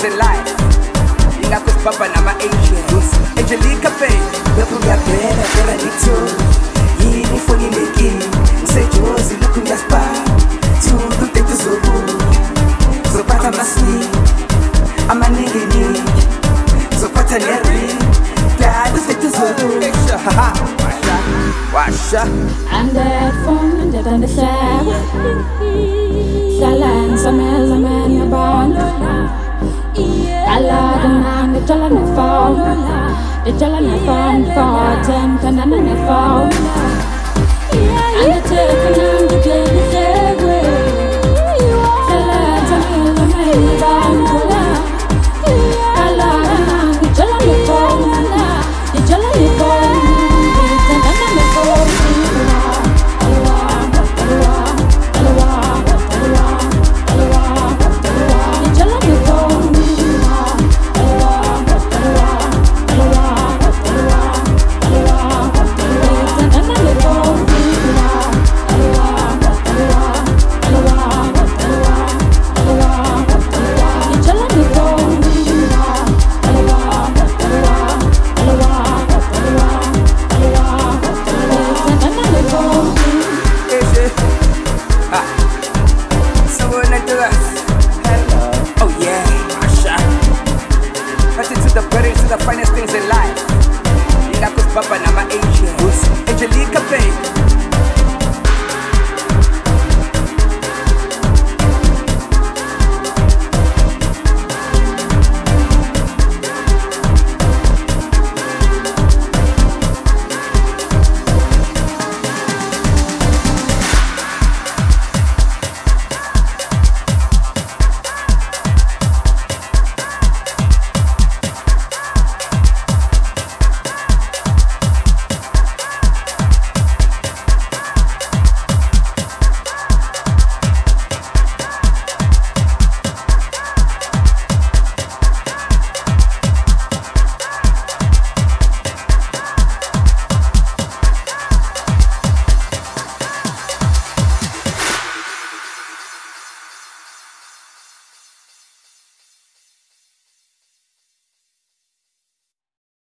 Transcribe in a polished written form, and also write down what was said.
is in life. Ingakho sibaba nama-angels. Angelica babe, lokhu ngiyabheka phela ngithu yini ifonilekile ngisejozi lokhu ngiyasibhala thulu tethu zophatha amasini amaninginingi zophatha neri dadu tethu washa Under phone and on the shab Shalan samel man yaban Ala dan the jalan na phone The jalan na phone for ten kanan na phone And the telephone and the